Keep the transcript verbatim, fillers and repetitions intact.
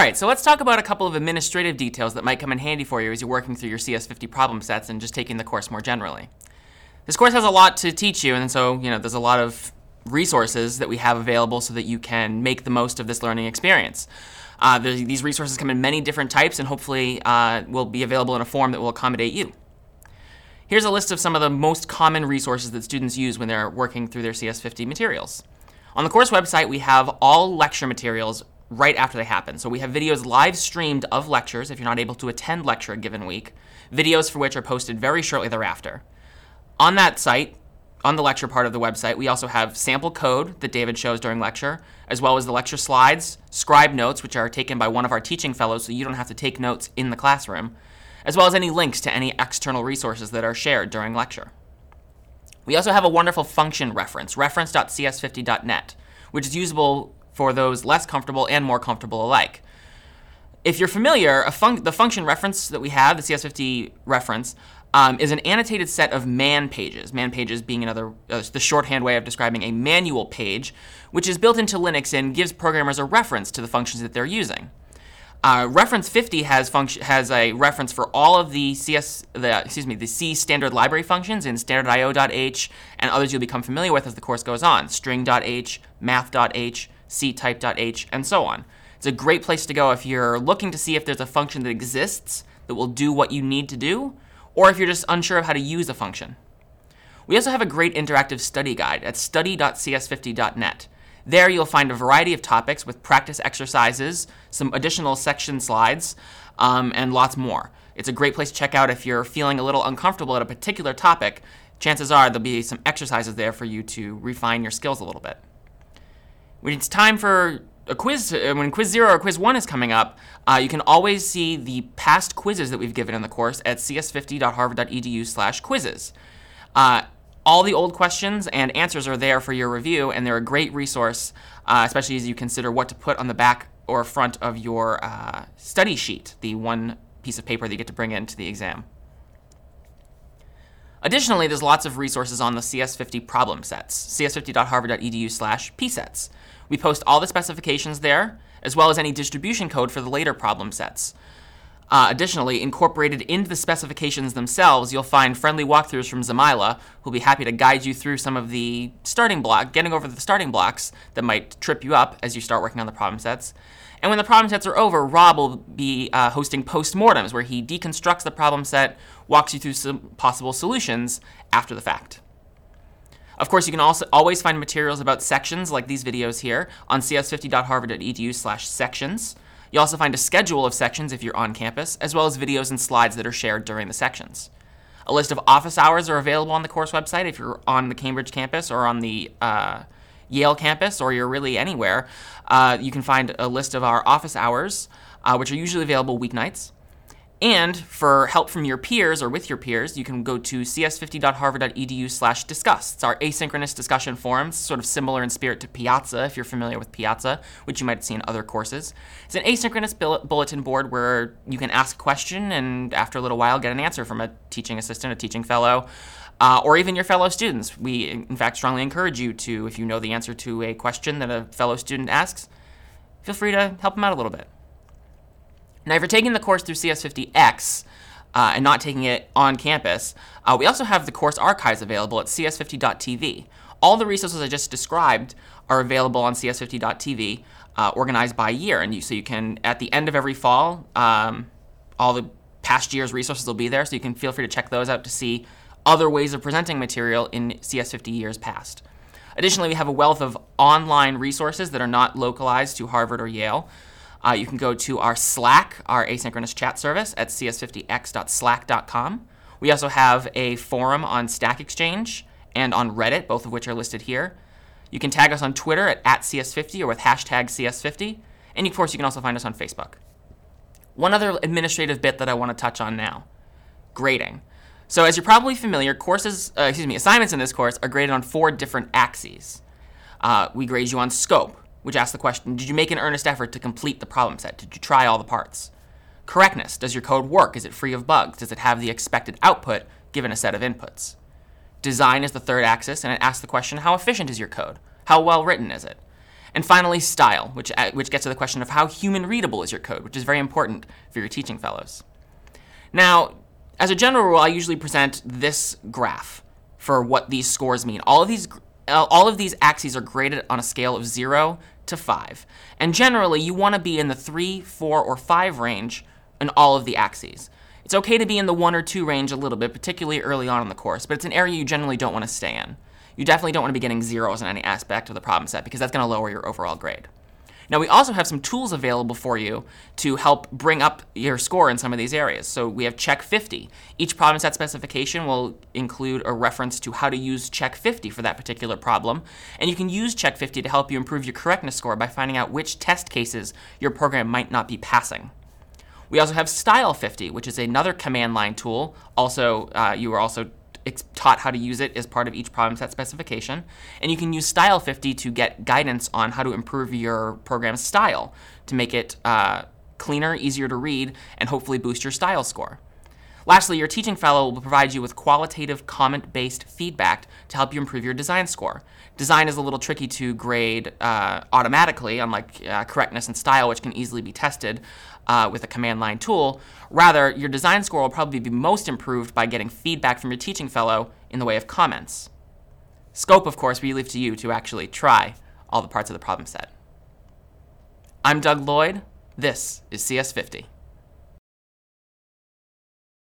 right, so let's talk about a couple of administrative details that might come in handy for you as you're working through your C S fifty problem sets and just taking the course more generally. This course has a lot to teach you, and so, you know, there's a lot of resources that we have available so that you can make the most of this learning experience. Uh, these resources come in many different types and hopefully uh, will be available in a form that will accommodate you. Here's a list of some of the most common resources that students use when they're working through their C S fifty materials. On the course website, we have all lecture materials right after they happen. So we have videos live streamed of lectures if you're not able to attend lecture a given week, videos for which are posted very shortly thereafter. On that site, on the lecture part of the website, we also have sample code that David shows during lecture, as well as the lecture slides, scribe notes, which are taken by one of our teaching fellows so you don't have to take notes in the classroom, as well as any links to any external resources that are shared during lecture. We also have a wonderful function reference, reference dot c s fifty dot net, which is usable for those less comfortable and more comfortable alike. If you're familiar, a fun- the function reference that we have, the C S fifty reference, um, is an annotated set of man pages. Man pages being another, uh, the shorthand way of describing a manual page, which is built into Linux and gives programmers a reference to the functions that they're using. Uh, reference fifty has function has a reference for all of the C S the excuse me the C standard library functions in standard I O dot h and others you'll become familiar with as the course goes on, string dot h, math dot h, c type dot h, and so on. It's a great place to go if you're looking to see if there's a function that exists that will do what you need to do, or if you're just unsure of how to use a function. We also have a great interactive study guide at study dot c s fifty dot net. There you'll find a variety of topics with practice exercises, some additional section slides, um, and lots more. It's a great place to check out if you're feeling a little uncomfortable at a particular topic. Chances are there'll be some exercises there for you to refine your skills a little bit. When it's time for a quiz, when quiz zero or quiz one is coming up, uh, you can always see the past quizzes that we've given in the course at c s fifty dot harvard dot e d u slash quizzes. Uh, All the old questions and answers are there for your review, and they're a great resource, uh, especially as you consider what to put on the back or front of your uh, study sheet, the one piece of paper that you get to bring into the exam. Additionally, there's lots of resources on the C S fifty problem sets, c s fifty dot harvard dot e d u slash p sets. We post all the specifications there, as well as any distribution code for the later problem sets. Uh, additionally, incorporated into the specifications themselves, you'll find friendly walkthroughs from Zamila, who'll be happy to guide you through some of the starting block, getting over the starting blocks that might trip you up as you start working on the problem sets. And when the problem sets are over, Rob will be uh, hosting postmortems, where he deconstructs the problem set, walks you through some possible solutions after the fact. Of course, you can also always find materials about sections like these videos here on c s fifty dot harvard dot e d u slash sections. You also find a schedule of sections if you're on campus, as well as videos and slides that are shared during the sections. A list of office hours are available on the course website if you're on the Cambridge campus or on the uh, Yale campus, or you're really anywhere. Uh, you can find a list of our office hours, uh, which are usually available weeknights. And for help from your peers or with your peers, you can go to c s fifty dot harvard dot e d u slash discuss. It's our asynchronous discussion forums, sort of similar in spirit to Piazza, if you're familiar with Piazza, which you might see in other courses. It's an asynchronous bulletin board where you can ask a question and after a little while get an answer from a teaching assistant, a teaching fellow, uh, or even your fellow students. We, in fact, strongly encourage you to, if you know the answer to a question that a fellow student asks, feel free to help them out a little bit. Now, if you're taking the course through C S fifty X uh, and not taking it on campus, uh, we also have the course archives available at c s fifty dot t v. All the resources I just described are available on c s fifty dot t v, uh, organized by year. And you, so you can, at the end of every fall, um, all the past year's resources will be there, so you can feel free to check those out to see other ways of presenting material in C S fifty years past. Additionally, we have a wealth of online resources that are not localized to Harvard or Yale. Uh, you can go to our Slack, our asynchronous chat service, at c s fifty x dot slack dot com. We also have a forum on Stack Exchange and on Reddit, both of which are listed here. You can tag us on Twitter at, at C S fifty or with hashtag C S fifty. And of course, you can also find us on Facebook. One other administrative bit that I want to touch on now, grading. So as you're probably familiar, courses, uh, excuse me, assignments in this course are graded on four different axes. Uh, we grade you on scope, which asks the question, did you make an earnest effort to complete the problem set? Did you try all the parts? Correctness, does your code work? Is it free of bugs? Does it have the expected output given a set of inputs? Design is the third axis, and it asks the question, how efficient is your code? How well written is it? And finally, style, which, which gets to the question of how human readable is your code, which is very important for your teaching fellows. Now, as a general rule, I usually present this graph for what these scores mean. All of these, all of these axes are graded on a scale of zero to five. And generally, you want to be in the three, four, or five range in all of the axes. It's okay to be in the one or two range a little bit, particularly early on in the course, but it's an area you generally don't want to stay in. You definitely don't want to be getting zeros in any aspect of the problem set because that's going to lower your overall grade. Now, we also have some tools available for you to help bring up your score in some of these areas. So we have Check fifty. Each problem set specification will include a reference to how to use Check fifty for that particular problem. And you can use Check fifty to help you improve your correctness score by finding out which test cases your program might not be passing. We also have Style fifty, which is another command line tool. Also, uh, you are also taught how to use it as part of each problem set specification. And you can use Style fifty to get guidance on how to improve your program's style to make it uh, cleaner, easier to read, and hopefully boost your style score. Lastly, your teaching fellow will provide you with qualitative comment-based feedback to help you improve your design score. Design is a little tricky to grade uh, automatically, unlike uh, correctness and style, which can easily be tested uh, with a command line tool. Rather, your design score will probably be most improved by getting feedback from your teaching fellow in the way of comments. Scope, of course, we leave to you to actually try all the parts of the problem set. I'm Doug Lloyd. This is C S fifty.